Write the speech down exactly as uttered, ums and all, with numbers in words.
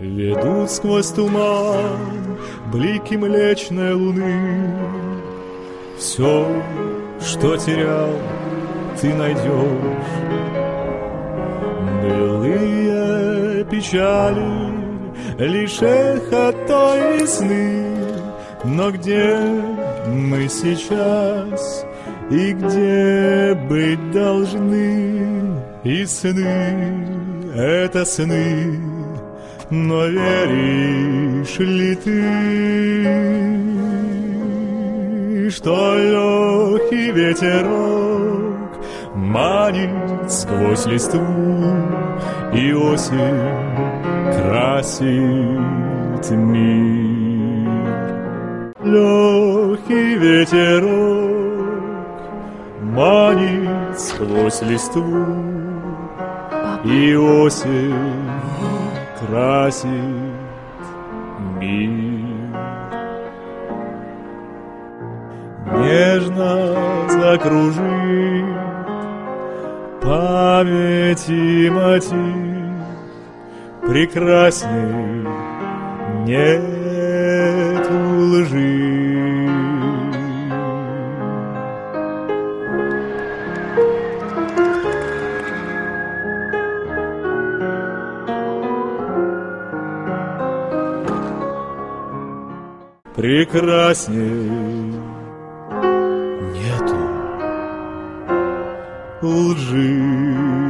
Ведут сквозь туман блики млечной луны. Все, что терял, ты найдешь. Былые печали, лишь эхо той весны. Но где мы сейчас и где быть должны? И сны — это сны, но веришь ли ты, что легкий ветерок манит сквозь листву, и осень красит мир? Легкий ветерок манит сквозь листву, и осень красит мир. Нежно закружит память и мотив прекрасный, нет лжи. Прекрасней нету лжи.